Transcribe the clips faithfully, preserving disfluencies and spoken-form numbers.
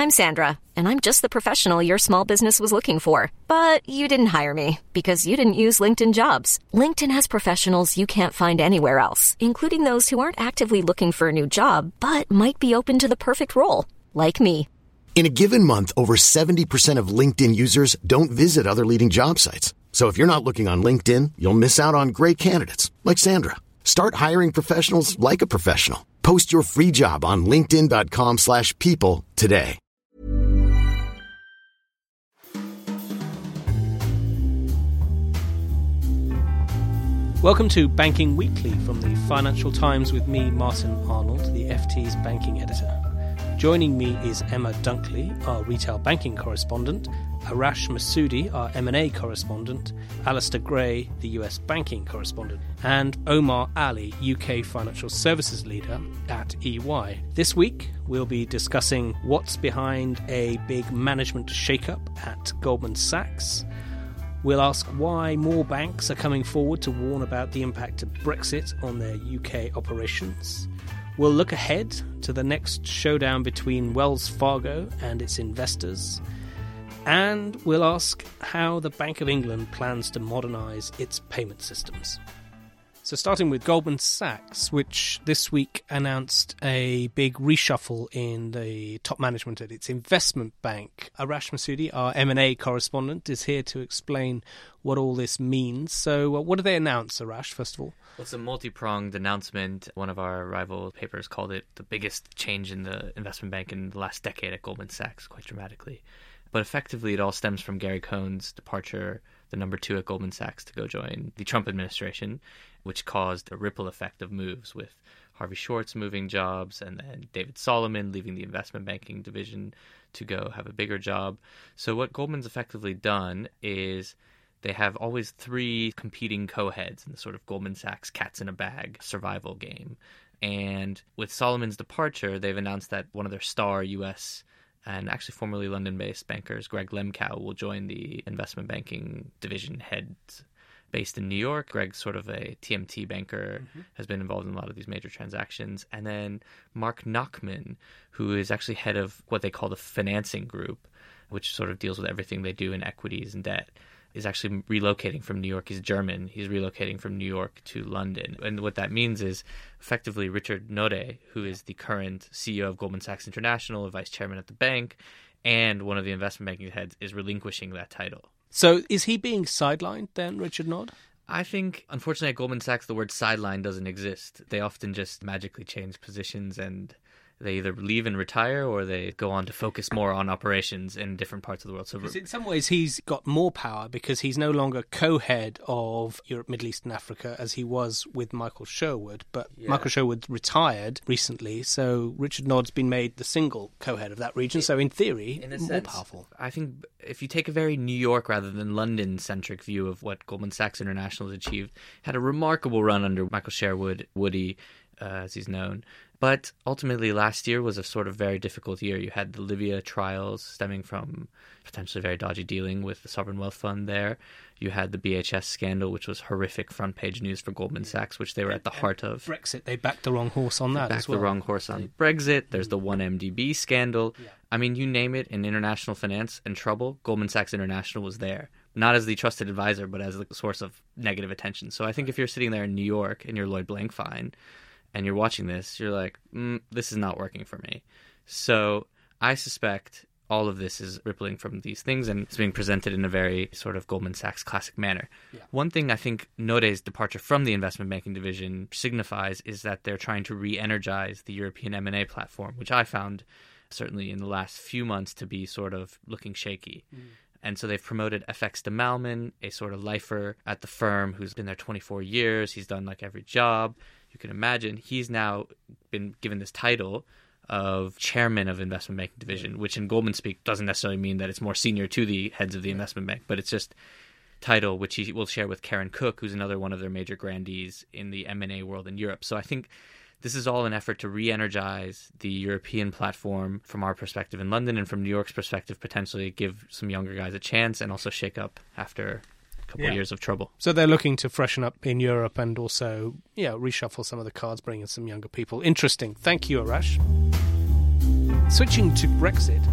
I'm Sandra, and I'm just the professional your small business was looking for. But you didn't hire me because you didn't use LinkedIn Jobs. LinkedIn has professionals you can't find anywhere else, including those who aren't actively looking for a new job, but might be open to the perfect role, like me. In a given month, over seventy percent of LinkedIn users don't visit other leading job sites. So if you're not looking on LinkedIn, you'll miss out on great candidates like Sandra. Start hiring professionals like a professional. Post your free job on linkedin.com slash people today. Welcome to Banking Weekly from the Financial Times with me, Martin Arnold, the F T's banking editor. Joining me is Emma Dunkley, our retail banking correspondent, Arash Massoudi, our M and A correspondent, Alistair Gray, the U S banking correspondent, and Omar Ali, U K financial services leader at E Y. This week, we'll be discussing what's behind a big management shakeup at Goldman Sachs. We'll ask why more banks are coming forward to warn about the impact of Brexit on their U K operations. We'll look ahead to the next showdown between Wells Fargo and its investors. And we'll ask how the Bank of England plans to modernise its payment systems. So starting with Goldman Sachs, which this week announced a big reshuffle in the top management at its investment bank. Arash Massoudi, our M and A correspondent, is here to explain what all this means. So uh, what did they announce, Arash, first of all? Well, it's a multi-pronged announcement. One of our rival papers called it the biggest change in the investment bank in the last decade at Goldman Sachs, quite dramatically. But effectively, it all stems from Gary Cohn's departure, the number two at Goldman Sachs, to go join the Trump administration, which caused a ripple effect of moves with Harvey Schwartz moving jobs and then David Solomon leaving the investment banking division to go have a bigger job. So what Goldman's effectively done is they have always three competing co-heads in the sort of Goldman Sachs cats in a bag survival game. And with Solomon's departure, they've announced that one of their star U S and actually formerly London-based bankers, Greg Lemkow, will join the investment banking division heads based in New York. Greg's sort of a T M T banker, mm-hmm. has been involved in a lot of these major transactions. And then Mark Nachman, who is actually head of what they call the financing group, which sort of deals with everything they do in equities and debt, is actually relocating from New York. He's German. He's relocating from New York to London. And what that means is effectively Richard Node, who is the current C E O of Goldman Sachs International, a vice chairman at the bank, and one of the investment banking heads, is relinquishing that title. So is he being sidelined then, Richard Node? I think, unfortunately, at Goldman Sachs, the word sideline doesn't exist. They often just magically change positions and they either leave and retire or they go on to focus more on operations in different parts of the world. So in some ways, he's got more power because he's no longer co-head of Europe, Middle East and Africa as he was with Michael Sherwood. But yeah. Michael Sherwood retired recently, so Richard Node's been made the single co-head of that region. So in theory, in a more sense, powerful. I think if you take a very New York rather than London-centric view of what Goldman Sachs International has achieved, had a remarkable run under Michael Sherwood, Woody, uh, as he's known. But ultimately, last year was a sort of very difficult year. You had the Libya trials stemming from potentially very dodgy dealing with the Sovereign Wealth Fund there. You had the B H S scandal, which was horrific front-page news for Goldman Sachs, which they were at the heart of. Brexit, they backed the wrong horse on that they as well. Backed the wrong horse on Brexit. There's the one M D B scandal. Yeah. I mean, you name it, in international finance and trouble, Goldman Sachs International was there. Not as the trusted advisor, but as the source of negative attention. So I think if you're sitting there in New York and you're Lloyd Blankfein, and you're watching this, you're like, mm, this is not working for me. So I suspect all of this is rippling from these things and it's being presented in a very sort of Goldman Sachs classic manner. Yeah. One thing I think Node's departure from the investment banking division signifies is that they're trying to re-energize the European M and A platform, which I found certainly in the last few months to be sort of looking shaky. Mm. And so they've promoted F X de Malman, a sort of lifer at the firm who's been there twenty-four years. He's done like every job you can imagine. He's now been given this title of chairman of investment banking division, which in Goldman speak doesn't necessarily mean that it's more senior to the heads of the investment bank, but it's just title, which he will share with Karen Cook, who's another one of their major grandees in the M and A world in Europe. So I think this is all an effort to re-energize the European platform from our perspective in London, and from New York's perspective, potentially give some younger guys a chance and also shake up after a couple yeah. of years of trouble. So they're looking to freshen up in Europe and also, yeah, reshuffle some of the cards, bring in some younger people. Interesting. Thank you, Arash. Switching to Brexit,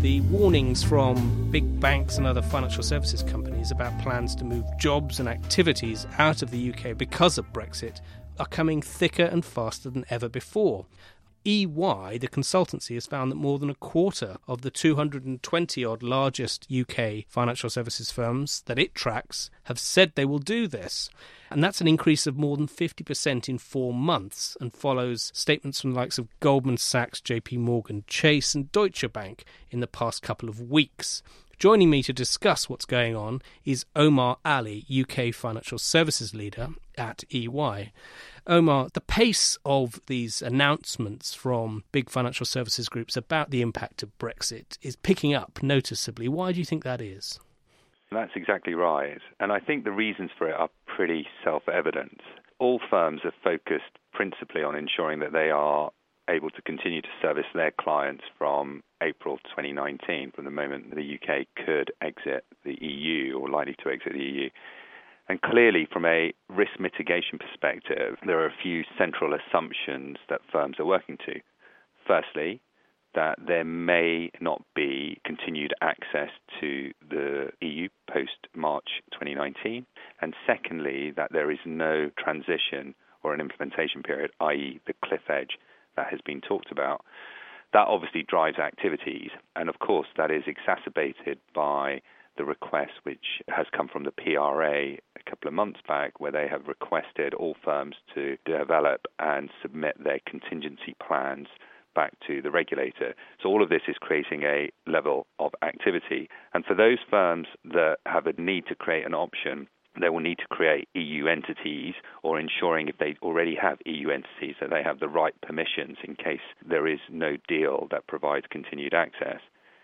The warnings from big banks and other financial services companies about plans to move jobs and activities out of the U K because of Brexit are coming thicker and faster than ever before. E Y, the consultancy, has found that more than a quarter of the two hundred twenty-odd largest U K financial services firms that it tracks have said they will do this. And that's an increase of more than fifty percent in four months and follows statements from the likes of Goldman Sachs, J P Morgan, Chase and Deutsche Bank in the past couple of weeks. Joining me to discuss what's going on is Omar Ali, U K financial services leader at E Y. Omar, the pace of these announcements from big financial services groups about the impact of Brexit is picking up noticeably. Why do you think that is? That's exactly right. And I think the reasons for it are pretty self-evident. All firms are focused principally on ensuring that they are able to continue to service their clients from April twenty nineteen, from the moment the U K could exit the E U or likely to exit the E U. And clearly, from a risk mitigation perspective, there are a few central assumptions that firms are working to. Firstly, that there may not be continued access to the E U post-March twenty nineteen. And secondly, that there is no transition or an implementation period, that is the cliff edge that has been talked about. That obviously drives activities. And of course, that is exacerbated by the request which has come from the P R A a couple of months back, where they have requested all firms to develop and submit their contingency plans back to the regulator. So all of this is creating a level of activity. And for those firms that have a need to create an option, they will need to create E U entities, or ensuring if they already have E U entities that they have the right permissions in case there is no deal that provides continued access.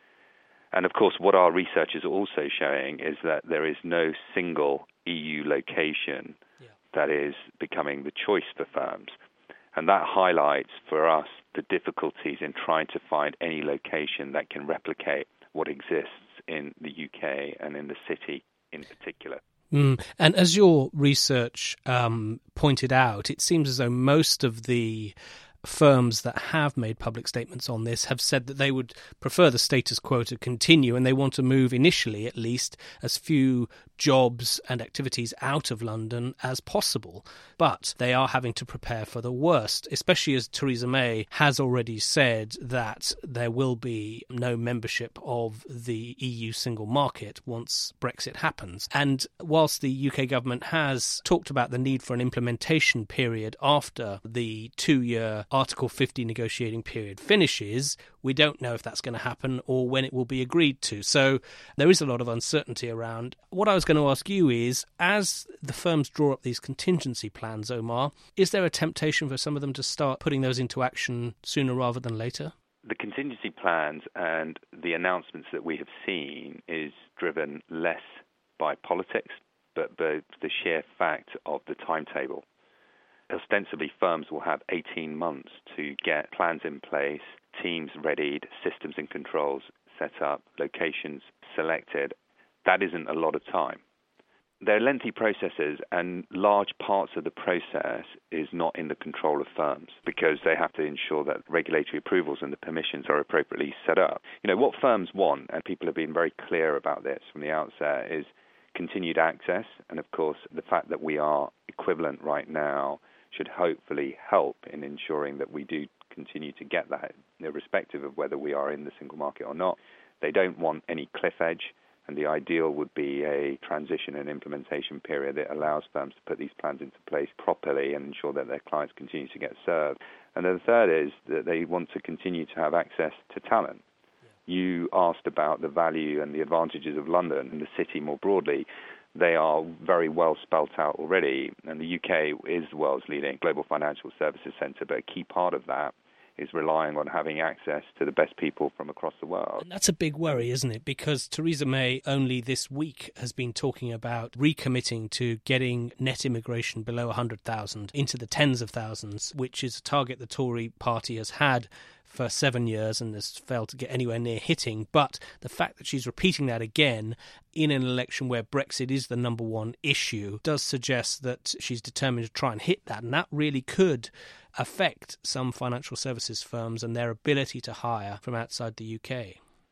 And of course, what our research is also showing is that there is no single E U location yeah. that is becoming the choice for firms. And that highlights for us the difficulties in trying to find any location that can replicate what exists in the U K and in the city in particular. Mm. And as your research um, pointed out, it seems as though most of the firms that have made public statements on this have said that they would prefer the status quo to continue, and they want to move initially, at least, as few jobs and activities out of London as possible. But they are having to prepare for the worst, especially as Theresa May has already said that there will be no membership of the E U single market once Brexit happens. And whilst the U K government has talked about the need for an implementation period after the two-year Article fifty negotiating period finishes, we don't know if that's going to happen or when it will be agreed to. So there is a lot of uncertainty around. What I was going to ask you is, as the firms draw up these contingency plans, Omar, is there a temptation for some of them to start putting those into action sooner rather than later? The contingency plans and the announcements that we have seen is driven less by politics, but by the sheer fact of the timetable. Ostensibly, firms will have eighteen months to get plans in place, teams readied, systems and controls set up, locations selected. That isn't a lot of time. They're lengthy processes, and large parts of the process is not in the control of firms because they have to ensure that regulatory approvals and the permissions are appropriately set up. You know, what firms want, and people have been very clear about this from the outset, is continued access. And of course, the fact that we are equivalent right now should hopefully help in ensuring that we do continue to get that, irrespective of whether we are in the single market or not. They don't want any cliff edge, and the ideal would be a transition and implementation period that allows firms to put these plans into place properly and ensure that their clients continue to get served. And then the third is that they want to continue to have access to talent. Yeah. You asked about the value and the advantages of London and the city more broadly. They are very well spelt out already, and the U K is the world's leading global financial services centre, but a key part of that is relying on having access to the best people from across the world. And that's a big worry, isn't it? Because Theresa May only this week has been talking about recommitting to getting net immigration below one hundred thousand into the tens of thousands, which is a target the Tory party has had for seven years and has failed to get anywhere near hitting. But the fact that she's repeating that again in an election where Brexit is the number one issue does suggest that she's determined to try and hit that. And that really could affect some financial services firms and their ability to hire from outside the U K.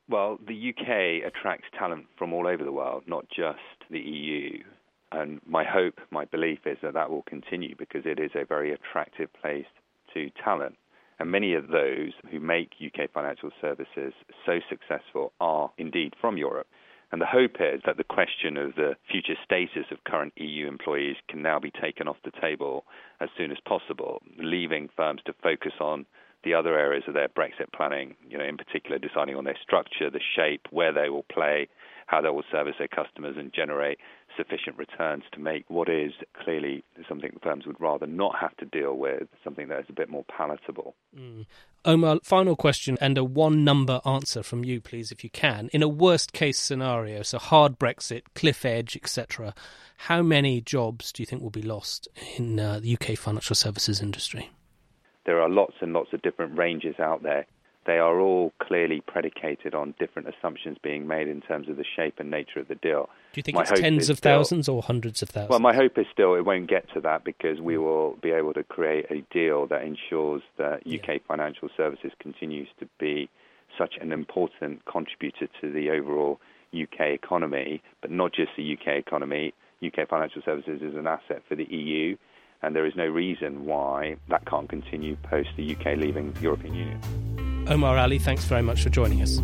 Well, the U K attracts talent from all over the world, not just the E U. And my hope, my belief is that that will continue because it is a very attractive place to talent. And many of those who make U K financial services so successful are indeed from Europe. And the hope is that the question of the future status of current E U employees can now be taken off the table as soon as possible, leaving firms to focus on the other areas of their Brexit planning, you know, in particular deciding on their structure, the shape, where they will play, how they will service their customers and generate sufficient returns to make what is clearly something firms would rather not have to deal with, something that is a bit more palatable. Mm. Omar, final question and a one-number answer from you, please, if you can. In a worst-case scenario, so hard Brexit, cliff edge, et cetera, how many jobs do you think will be lost in uh, the U K financial services industry? There are lots and lots of different ranges out there. They are all clearly predicated on different assumptions being made in terms of the shape and nature of the deal. Do you think my it's tens of still, thousands or hundreds of thousands? Well, my hope is still it won't get to that because we will be able to create a deal that ensures that U K yeah. financial services continues to be such an important contributor to the overall U K economy, but not just the U K economy. U K financial services is an asset for the E U, and there is no reason why that can't continue post the U K leaving the European Union. Omar Ali, thanks very much for joining us.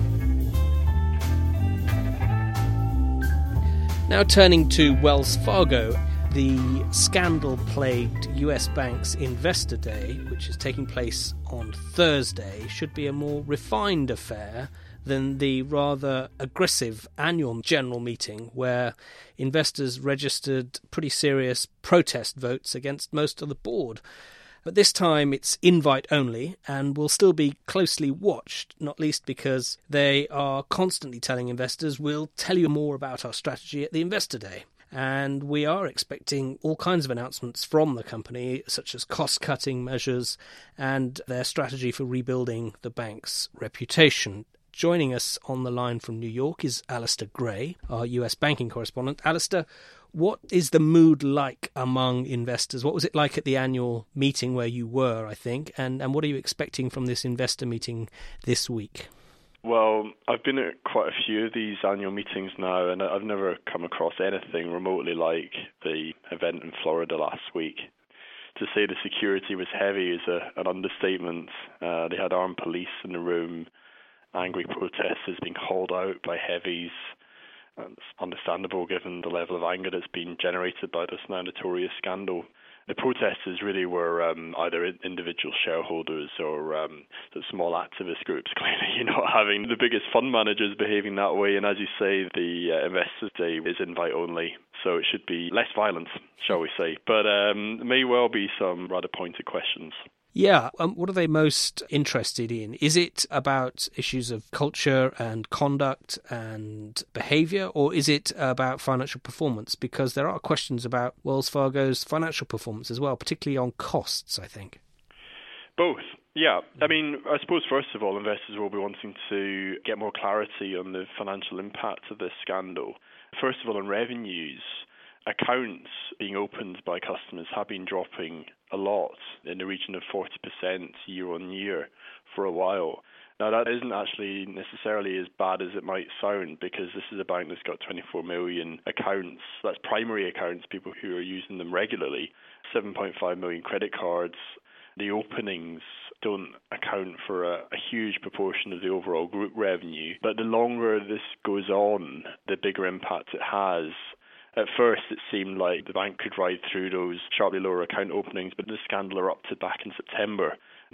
Now turning to Wells Fargo, the scandal-plagued U S bank's Investor Day, which is taking place on Thursday, should be a more refined affair than the rather aggressive annual general meeting where investors registered pretty serious protest votes against most of the board. But this time it's invite only and will still be closely watched, not least because they are constantly telling investors, we'll tell you more about our strategy at the Investor Day. And we are expecting all kinds of announcements from the company, such as cost-cutting measures and their strategy for rebuilding the bank's reputation. Joining us on the line from New York is Alistair Gray, our U S banking correspondent. Alistair, what is the mood like among investors? What was it like at the annual meeting where you were, I think, and, and what are you expecting from this investor meeting this week? Well, I've been at quite a few of these annual meetings now, and I've never come across anything remotely like the event in Florida last week. To say the security was heavy is a, an understatement. Uh, they had armed police in the room, angry protesters being hauled out by heavies. It's understandable given the level of anger that's been generated by this now notorious scandal. The protesters really were um, either individual shareholders or um, small activist groups, clearly, you know, having the biggest fund managers behaving that way. And as you say, the uh, Investors Day is invite only, so it should be less violent, shall we say. But um, there may well be some rather pointed questions. Yeah, um, what are they most interested in? Is it about issues of culture and conduct and behaviour, or is it about financial performance? Because there are questions about Wells Fargo's financial performance as well, particularly on costs, I think. Both. Yeah. I mean, I suppose, first of all, investors will be wanting to get more clarity on the financial impact of this scandal. First of all, on revenues, accounts being opened by customers have been dropping a lot, in the region of forty percent year on year for a while. Now, that isn't actually necessarily as bad as it might sound, because this is a bank that's got twenty-four million accounts. That's primary accounts, people who are using them regularly, seven point five million credit cards. The openings don't account for a, a huge proportion of the overall group revenue. But the longer this goes on, the bigger impact it has. At first, it seemed like the bank could ride through those sharply lower account openings, but the scandal erupted back in September.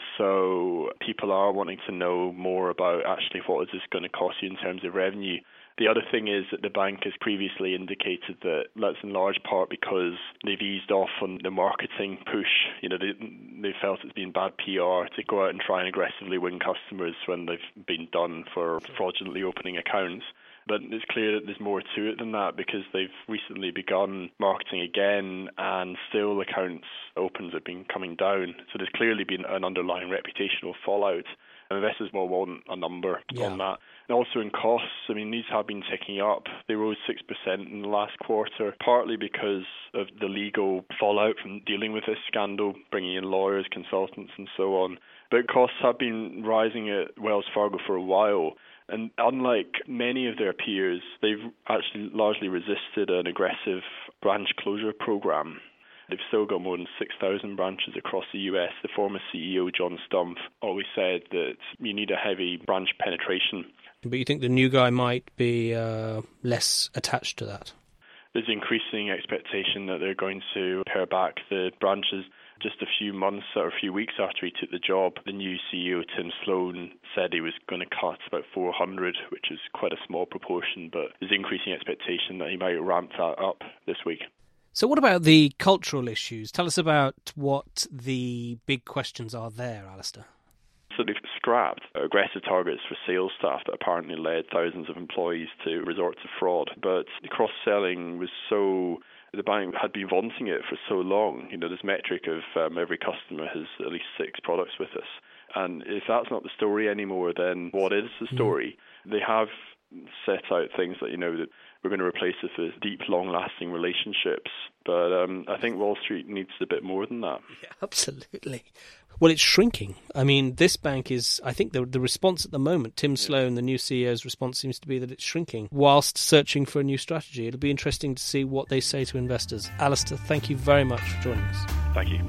So people are wanting to know more about actually what is this going to cost you in terms of revenue. The other thing is that the bank has previously indicated that that's in large part because they've eased off on the marketing push. You know, they, they felt it's been bad P R to go out and try and aggressively win customers when they've been done for fraudulently opening accounts. But it's clear that there's more to it than that, because they've recently begun marketing again and still accounts opens have been coming down. So there's clearly been an underlying reputational fallout. And investors will want a number yeah. on that. And also in costs, I mean, these have been ticking up. They rose six percent in the last quarter, partly because of the legal fallout from dealing with this scandal, bringing in lawyers, consultants and so on. But costs have been rising at Wells Fargo for a while. And unlike many of their peers, they've actually largely resisted an aggressive branch closure program. They've still got more than six thousand branches across the U S. The former C E O, John Stumpf, always said that you need a heavy branch penetration. But you think the new guy might be uh, less attached to that? There's increasing expectation that they're going to pare back the branches. Just a few months or a few weeks after he took the job, the new C E O, Tim Sloan, said he was going to cut about four hundred, which is quite a small proportion, but there's increasing expectation that he might ramp that up this week. So what about the cultural issues? Tell us about what the big questions are there, Alistair. So they've scrapped aggressive targets for sales staff that apparently led thousands of employees to resort to fraud. But cross-selling was so... The bank had been vaunting it for so long. You know, this metric of um, every customer has at least six products with us. And if that's not the story anymore, then what is the story? Mm. They have set out things that, you know, that we're going to replace this with deep, long-lasting relationships. But um, I think Wall Street needs a bit more than that. Yeah, absolutely. Well, it's shrinking. I mean, this bank is, I think the the response at the moment, Tim Sloan, the new C E O's response seems to be that it's shrinking whilst searching for a new strategy. It'll be interesting to see what they say to investors. Alistair, thank you very much for joining us. Thank you.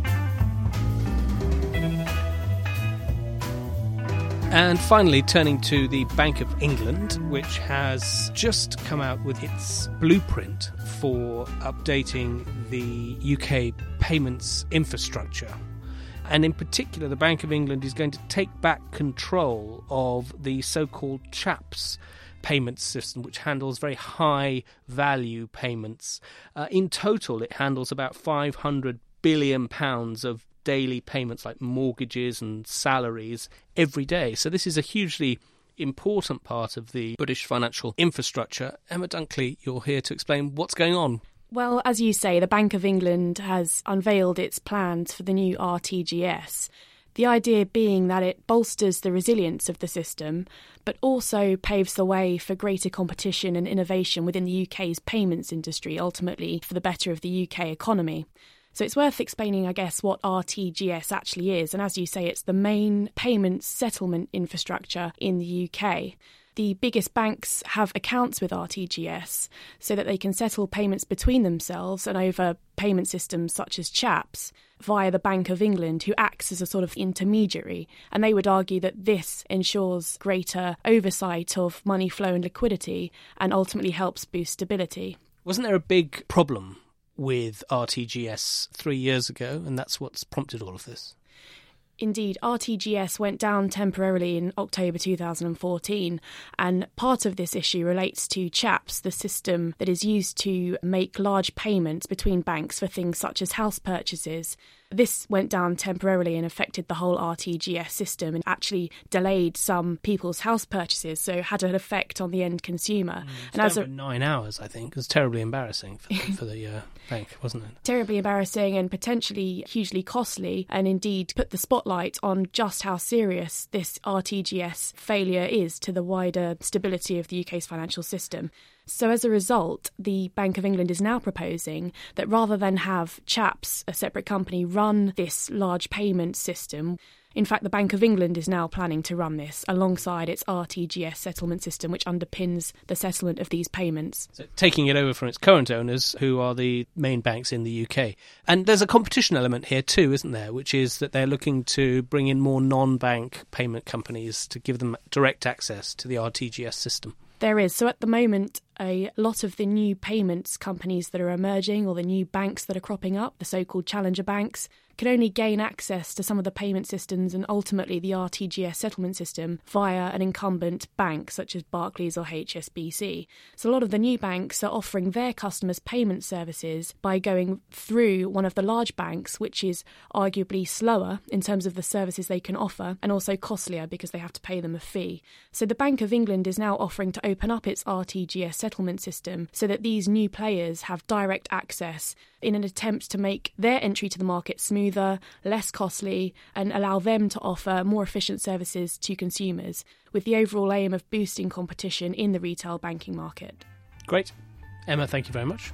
And finally, turning to the Bank of England, which has just come out with its blueprint for updating the U K payments infrastructure. And in particular, the Bank of England is going to take back control of the so-called CHAPS payment system, which handles very high-value payments. Uh, in total, it handles about five hundred billion pounds of daily payments like mortgages and salaries every day. So this is a hugely important part of the British financial infrastructure. Emma Dunkley, you're here to explain what's going on. Well, as you say, the Bank of England has unveiled its plans for the new R T G S. The idea being that it bolsters the resilience of the system, but also paves the way for greater competition and innovation within the U K's payments industry, ultimately for the better of the U K economy. So it's worth explaining, I guess, what R T G S actually is. And as you say, it's the main payments settlement infrastructure in the U K. The biggest banks have accounts with R T G S so that they can settle payments between themselves and over payment systems such as CHAPS via the Bank of England, who acts as a sort of intermediary. And they would argue that this ensures greater oversight of money flow and liquidity and ultimately helps boost stability. Wasn't there a big problem with R T G S three years ago, and that's what's prompted all of this? Indeed, R T G S went down temporarily in October two thousand fourteen, and part of this issue relates to CHAPS, the system that is used to make large payments between banks for things such as house purchases. This went down temporarily and affected the whole R T G S system and actually delayed some people's house purchases, so had an effect on the end consumer. Mm, it's and as over a, nine hours, I think. It was terribly embarrassing for the, for the uh, bank, wasn't it? Terribly embarrassing and potentially hugely costly, and indeed put the spotlight on just how serious this R T G S failure is to the wider stability of the U K's financial system. So as a result, the Bank of England is now proposing that rather than have CHAPS, a separate company, run this large payment system, in fact, the Bank of England is now planning to run this alongside its R T G S settlement system, which underpins the settlement of these payments. So taking it over from its current owners, who are the main banks in the U K. And there's a competition element here too, isn't there, which is that they're looking to bring in more non-bank payment companies to give them direct access to the R T G S system. There is. So at the moment, a lot of the new payments companies that are emerging, or the new banks that are cropping up, the so-called challenger banks, can only gain access to some of the payment systems and ultimately the R T G S settlement system via an incumbent bank such as Barclays or H S B C. So a lot of the new banks are offering their customers payment services by going through one of the large banks, which is arguably slower in terms of the services they can offer and also costlier because they have to pay them a fee. So the Bank of England is now offering to open up its R T G S settlement system so that these new players have direct access in an attempt to make their entry to the market smoother, less costly, and allow them to offer more efficient services to consumers, with the overall aim of boosting competition in the retail banking market. Great. Emma, thank you very much.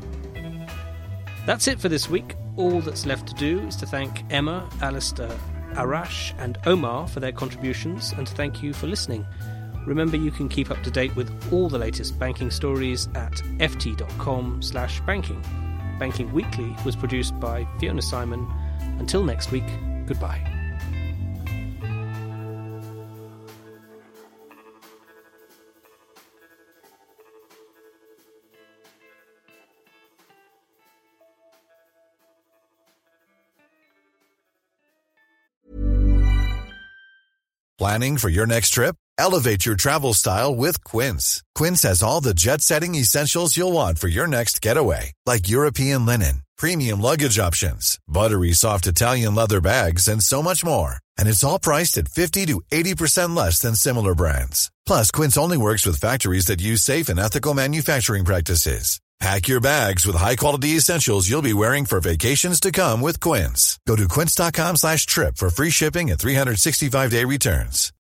That's it for this week. All that's left to do is to thank Emma, Alistair, Arash and Omar for their contributions, and thank you for listening. Remember, you can keep up to date with all the latest banking stories at ft.com slash banking. Banking Weekly was produced by Fiona Simon. Until next week, goodbye. Planning for your next trip? Elevate your travel style with Quince. Quince has all the jet-setting essentials you'll want for your next getaway, like European linen, premium luggage options, buttery soft Italian leather bags, and so much more. And it's all priced at fifty to eighty percent less than similar brands. Plus, Quince only works with factories that use safe and ethical manufacturing practices. Pack your bags with high-quality essentials you'll be wearing for vacations to come with Quince. Go to quince.com slash trip for free shipping and three sixty-five day returns.